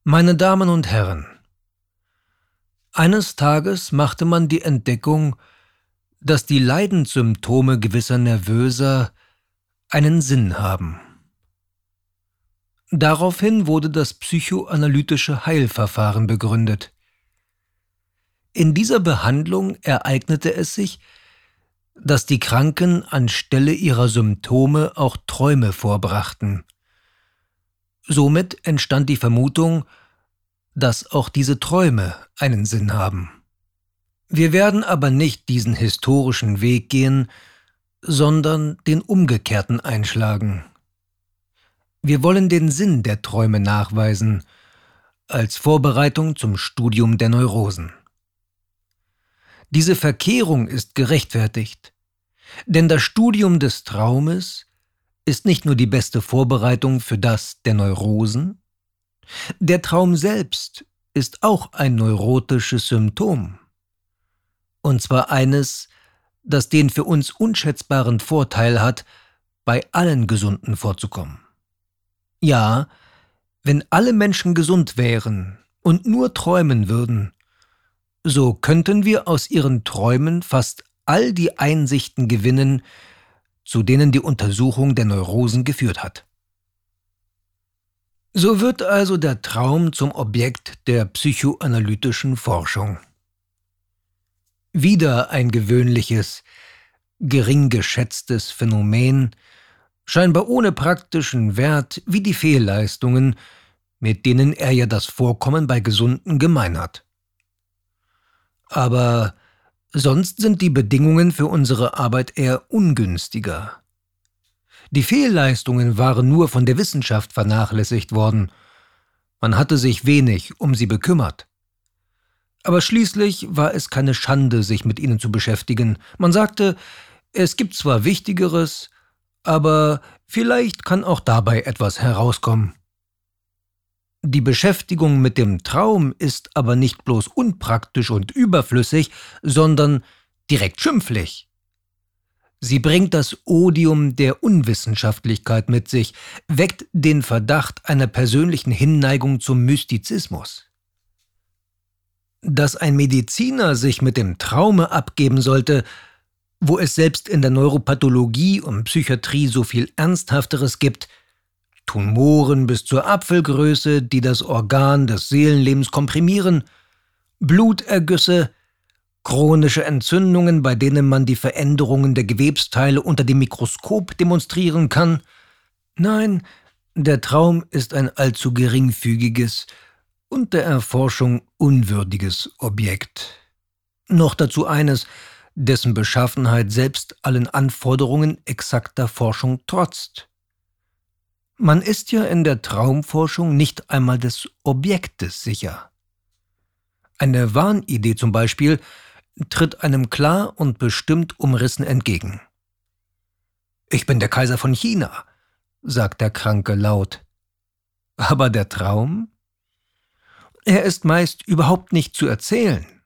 Meine Damen und Herren, eines Tages machte man die Entdeckung, dass die Leidenssymptome gewisser Nervöser einen Sinn haben. Daraufhin wurde das psychoanalytische Heilverfahren begründet. In dieser Behandlung ereignete es sich, dass die Kranken anstelle ihrer Symptome auch Träume vorbrachten. Somit entstand die Vermutung, dass auch diese Träume einen Sinn haben. Wir werden aber nicht diesen historischen Weg gehen, sondern den umgekehrten einschlagen. Wir wollen den Sinn der Träume nachweisen, als Vorbereitung zum Studium der Neurosen. Diese Verkehrung ist gerechtfertigt, denn das Studium des Traumes ist nicht nur die beste Vorbereitung für das der Neurosen, der Traum selbst ist auch ein neurotisches Symptom, und zwar eines, das den für uns unschätzbaren Vorteil hat, bei allen Gesunden vorzukommen. Ja, wenn alle Menschen gesund wären und nur träumen würden, so könnten wir aus ihren Träumen fast all die Einsichten gewinnen, zu denen die Untersuchung der Neurosen geführt hat. So wird also der Traum zum Objekt der psychoanalytischen Forschung. Wieder ein gewöhnliches, gering geschätztes Phänomen, scheinbar ohne praktischen Wert wie die Fehlleistungen, mit denen er ja das Vorkommen bei Gesunden gemein hat. Aber sonst sind die Bedingungen für unsere Arbeit eher ungünstiger. Die Fehlleistungen waren nur von der Wissenschaft vernachlässigt worden. Man hatte sich wenig um sie bekümmert. Aber schließlich war es keine Schande, sich mit ihnen zu beschäftigen. Man sagte, es gibt zwar Wichtigeres, aber vielleicht kann auch dabei etwas herauskommen. Die Beschäftigung mit dem Traum ist aber nicht bloß unpraktisch und überflüssig, sondern direkt schimpflich. Sie bringt das Odium der Unwissenschaftlichkeit mit sich, weckt den Verdacht einer persönlichen Hinneigung zum Mystizismus. Dass ein Mediziner sich mit dem Traume abgeben sollte, wo es selbst in der Neuropathologie und Psychiatrie so viel Ernsthafteres gibt, Tumoren bis zur Apfelgröße, die das Organ des Seelenlebens komprimieren, Blutergüsse, chronische Entzündungen, bei denen man die Veränderungen der Gewebsteile unter dem Mikroskop demonstrieren kann. Nein, der Traum ist ein allzu geringfügiges und der Erforschung unwürdiges Objekt. Noch dazu eines, dessen Beschaffenheit selbst allen Anforderungen exakter Forschung trotzt. Man ist ja in der Traumforschung nicht einmal des Objektes sicher. Eine Wahnidee zum Beispiel tritt einem klar und bestimmt umrissen entgegen. »Ich bin der Kaiser von China«, sagt der Kranke laut. Aber der Traum? Er ist meist überhaupt nicht zu erzählen.